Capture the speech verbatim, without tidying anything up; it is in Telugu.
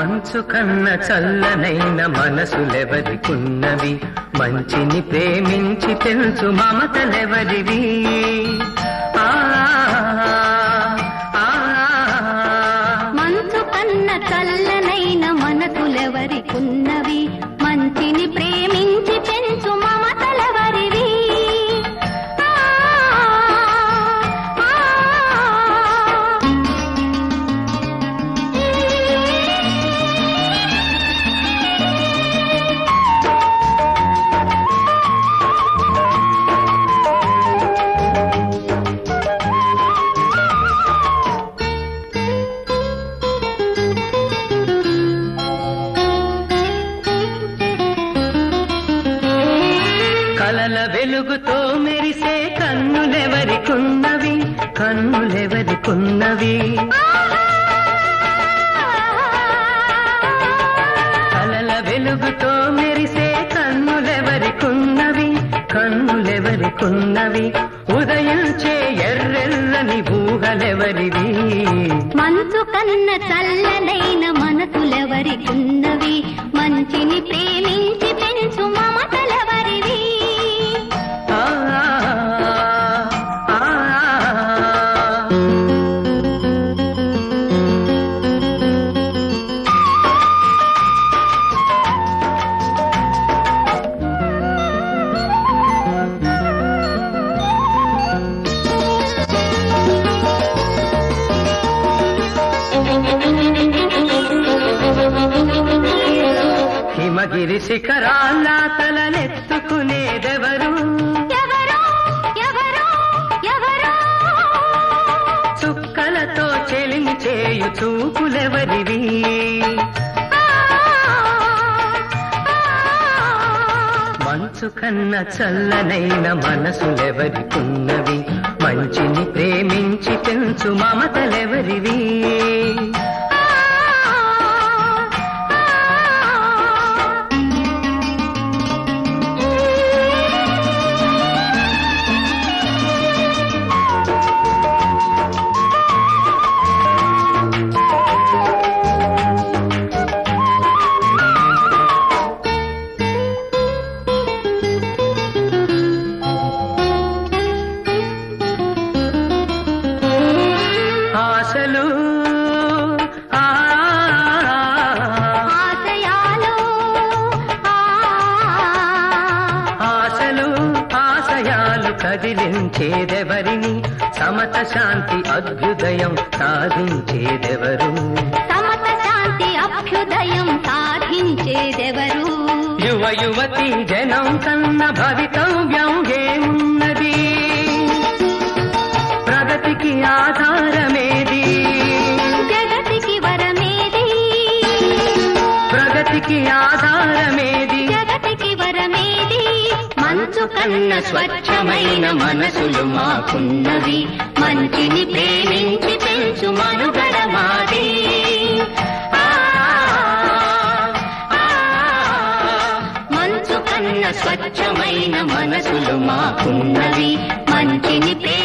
మంచు కన్న చల్లనైన మనసులెవరికున్నవి మంచిని ప్రేమించి తెలుసు మమతలెవరివి ఆ మంచు కన్న చల్లనైన మనసులెవరికున్నవి మంచిని ప్రేమించి తెలుసు మమతలెవరివి కలల వెలుగుతో మెరిసే కన్నులెవరికున్నవి కన్నులెవరికున్నవి కలల వెలుగుతో మెరిసే కన్నులెవరికున్నవి కన్నులెవరికున్నవి ఉదయించే ఎర్రెల్లని ఊహలెవరివి మంచు కన్న చల్లనైన మనసులెవరికున్నవి మంచిని ప్రేమించి పెంచు మమతలెవరివి హిమగిరి శిఖరాల తలనెత్తుకునేదెవరు చుక్కలతో చెలిమి చేయు చూపులెవరివి మంచు కన్న చల్లనైన మనసులెవరికున్నవి మంచిని ప్రేమించి పెంచు మమతలెవరివి ఆశలు ఆశయాలు ఆశలు ఆశయాలు కదిలించేదెవరిని సమత శాంతి అభ్యుదయం సాధించేదెవరు సమత శాంతి అభ్యుదయం సాధించేదెవరు యువ యువతి జనం కన్న భవితవ్యం ఏమున్నది ప్రగతికి ఆధారమేది జగతికి వరమేది ప్రగతికి ఆధారమేది జగతికి వరమేది మంచు కన్న స్వచ్ఛమైన మనసులు మాకున్నవి మంచిని ప్రేమించి పెంచు మనుగడ మాది మంచు కన్న స్వచ్ఛమైన మనసులు మాకున్నవి మంచిని